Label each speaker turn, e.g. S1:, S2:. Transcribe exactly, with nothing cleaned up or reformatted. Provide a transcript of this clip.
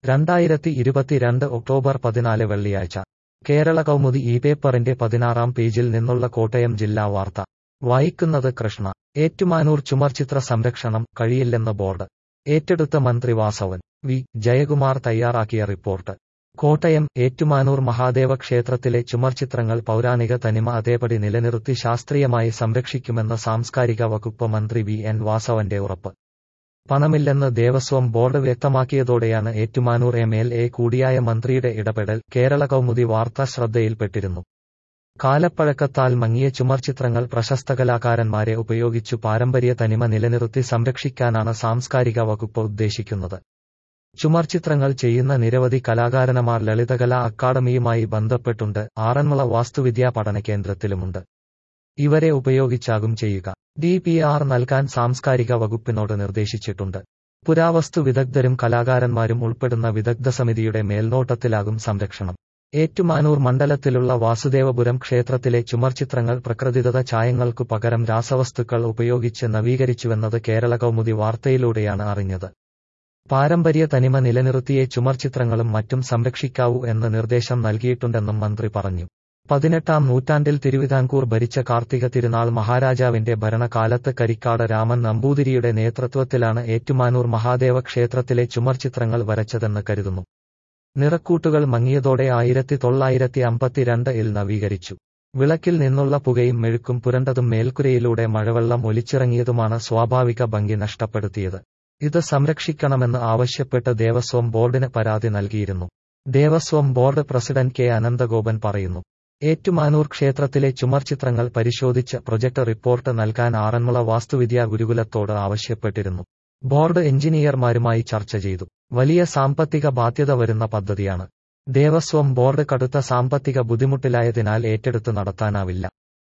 S1: രണ്ടായിരത്തി ഇരുപത്തിരണ്ട് ഒക്ടോബർ പതിനാല് വെള്ളിയാഴ്ച കേരള കൗമുദി ഈ പേപ്പറിന്റെ പതിനാറാം പേജിൽ നിന്നുള്ള കോട്ടയം ജില്ലാ വാർത്ത വായിക്കുന്നത് കൃഷ്ണ. ഏറ്റുമാനൂർ ചുമർചിത്ര സംരക്ഷണം കഴിയില്ലെന്ന് ബോർഡ്. ഏറ്റെടുത്ത മന്ത്രി വാസവൻ വി ജയകുമാർ തയ്യാറാക്കിയ റിപ്പോർട്ട്. കോട്ടയം. ഏറ്റുമാനൂർ മഹാദേവ ക്ഷേത്രത്തിലെ ചുമർചിത്രങ്ങൾ പൗരാണിക തനിമ അതേപടി നിലനിർത്തി ശാസ്ത്രീയമായി സംരക്ഷിക്കുമെന്ന് സാംസ്കാരിക വകുപ്പ് മന്ത്രി വി എൻ വാസവന്റെ ഉറപ്പ്. പണമില്ലെന്ന് ദേവസ്വം ബോർഡ് വ്യക്തമാക്കിയതോടെയാണ് ഏറ്റുമാനൂർ എം എൽ എ കൂടിയായ മന്ത്രിയുടെ ഇടപെടൽ. കേരള കൗമുദി വാർത്ത ശ്രദ്ധയിൽപ്പെട്ടിരുന്നു. കാലപ്പഴക്കത്താൽ മങ്ങിയ ചുമർചിത്രങ്ങൾ പ്രശസ്ത കലാകാരന്മാരെ ഉപയോഗിച്ചു പാരമ്പര്യ തനിമ നിലനിർത്തി സംരക്ഷിക്കാനാണ് സാംസ്കാരിക വകുപ്പ് ഉദ്ദേശിക്കുന്നത്. ചുമർചിത്രങ്ങൾ ചെയ്യുന്ന നിരവധി കലാകാരന്മാർ ലളിതകലാ അക്കാദമിയുമായി ബന്ധപ്പെട്ടുണ്ട്. ആറന്മുള വാസ്തുവിദ്യാ പഠന കേന്ദ്രത്തിലുമുണ്ട്. ഇവരെ ഉപയോഗിച്ചാകും ചെയ്യുക. ഡി പി ആർ നൽകാൻ സാംസ്കാരിക വകുപ്പിനോട് നിർദ്ദേശിച്ചിട്ടുണ്ട്. പുരാവസ്തു വിദഗ്ധരും കലാകാരന്മാരും ഉൾപ്പെടുന്ന വിദഗ്ധ സമിതിയുടെ മേൽനോട്ടത്തിലാകും സംരക്ഷണം. ഏറ്റുമാനൂർ മണ്ഡലത്തിലുള്ള വാസുദേവപുരം ക്ഷേത്രത്തിലെ ചുമർചിത്രങ്ങൾ പ്രകൃതിദത്ത ചായങ്ങൾക്കു പകരം രാസവസ്തുക്കൾ ഉപയോഗിച്ച് നവീകരിച്ചുവെന്നത് കേരള കൗമുദി വാർത്തയിലൂടെയാണ് അറിഞ്ഞത്. പാരമ്പര്യ തനിമ നിലനിർത്തിയേ ചുമർചിത്രങ്ങളും മറ്റും സംരക്ഷിക്കാവൂ എന്ന് നിർദ്ദേശം നൽകിയിട്ടുണ്ടെന്നും മന്ത്രി പറഞ്ഞു. പതിനെട്ടാം നൂറ്റാണ്ടിൽ തിരുവിതാംകൂർ ഭരിച്ച കാർത്തിക തിരുനാൾ മഹാരാജാവിന്റെ ഭരണകാലത്ത് കരിക്കാട് രാമൻ നമ്പൂതിരിയുടെ നേതൃത്വത്തിലാണ് ഏറ്റുമാനൂർ മഹാദേവ ക്ഷേത്രത്തിലെ ചുമർചിത്രങ്ങൾ വരച്ചതെന്ന് കരുതുന്നു. നിറക്കൂട്ടുകൾ മങ്ങിയതോടെ ആയിരത്തി തൊള്ളായിരത്തി അമ്പത്തിരണ്ട് ഇൽ നവീകരിച്ചു. വിളക്കിൽ നിന്നുള്ള പുകയും മെഴുക്കും പുരണ്ടതും മേൽക്കുരയിലൂടെ മഴവെള്ളം ഒലിച്ചിറങ്ങിയതുമാണ് സ്വാഭാവിക ഭംഗി നഷ്ടപ്പെടുത്തിയത്. ഇത് സംരക്ഷിക്കണമെന്ന് ആവശ്യപ്പെട്ട് ദേവസ്വം ബോർഡിന് പരാതി നൽകിയിരുന്നു. Devaswom board president K Ananthagopan പറയുന്നു. ഏറ്റുമാനൂർ ക്ഷേത്രത്തിലെ ചുമർചിത്രങ്ങൾ പരിശോധിച്ച് പ്രൊജക്ട് റിപ്പോർട്ട് നൽകാൻ ആറന്മുള വാസ്തുവിദ്യാ ഗുരുകുലത്തോട് ആവശ്യപ്പെട്ടിരുന്നു. ബോർഡ് എഞ്ചിനീയർമാരുമായി ചർച്ച ചെയ്തു. വലിയ സാമ്പത്തിക ബാധ്യത വരുന്ന പദ്ധതിയാണ്. ദേവസ്വം ബോർഡ് കടുത്ത സാമ്പത്തിക ബുദ്ധിമുട്ടിലായതിനാൽ ഏറ്റെടുത്ത് നടത്താനാവില്ല.